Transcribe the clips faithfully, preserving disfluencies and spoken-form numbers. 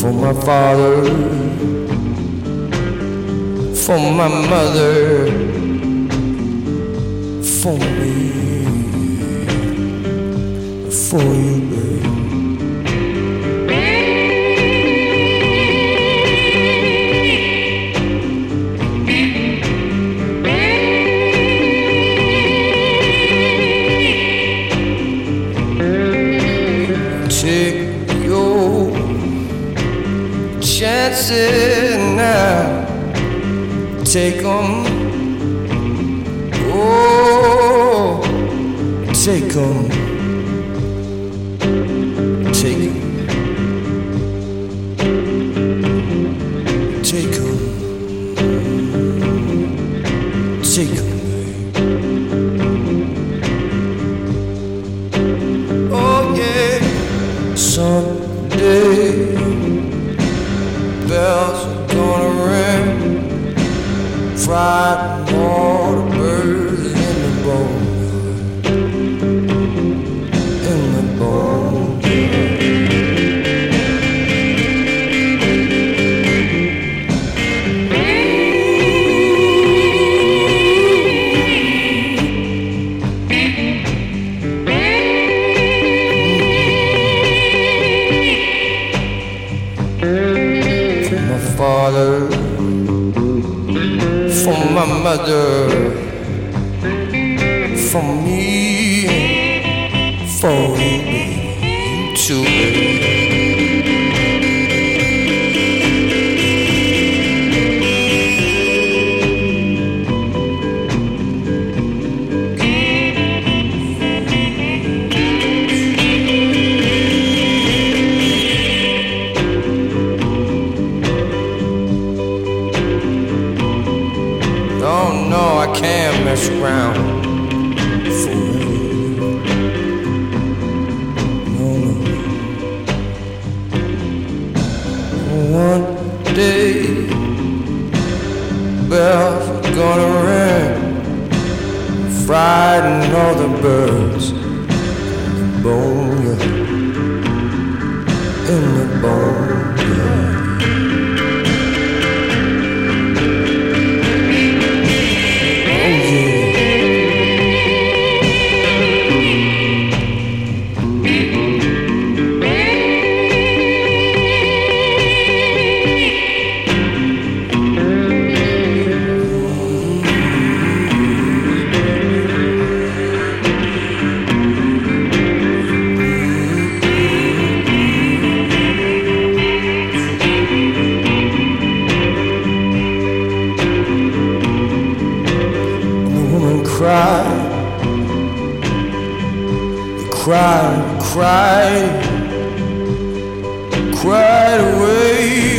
for my father, for my mother, for me, for you, babe. Take your chances now, take them, oh, take them, take them, take them, take them. Someday bells are gonna ring, frighten all the birds in the boneyard, in the boneyard. Father, for my mother, for me, for you too, baby. Oh no, I can't mess around forever. No, no. One day, bells are gonna ring, frighten all the birds in the boneyard, in the boneyard. Cried, cried, cried, cried away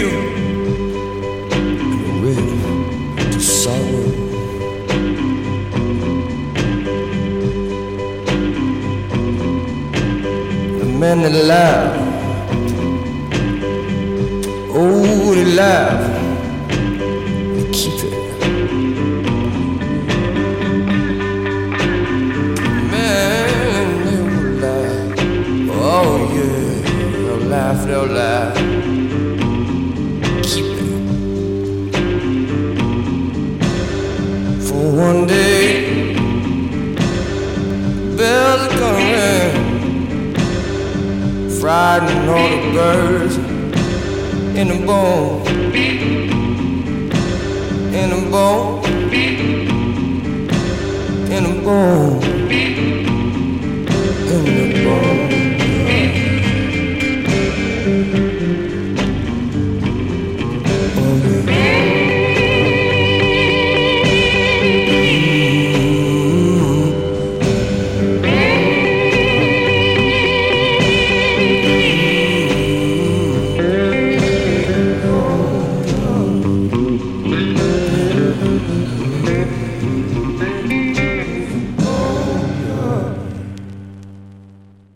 and away to sorrow. The men that laughed, oh, they laughed, they keep it. Oh yeah, they'll laugh, they'll laugh. Keep it. For one day, bells are gonna ring, frighten all the birds in the bone, in the bone, in the bone, in the bone.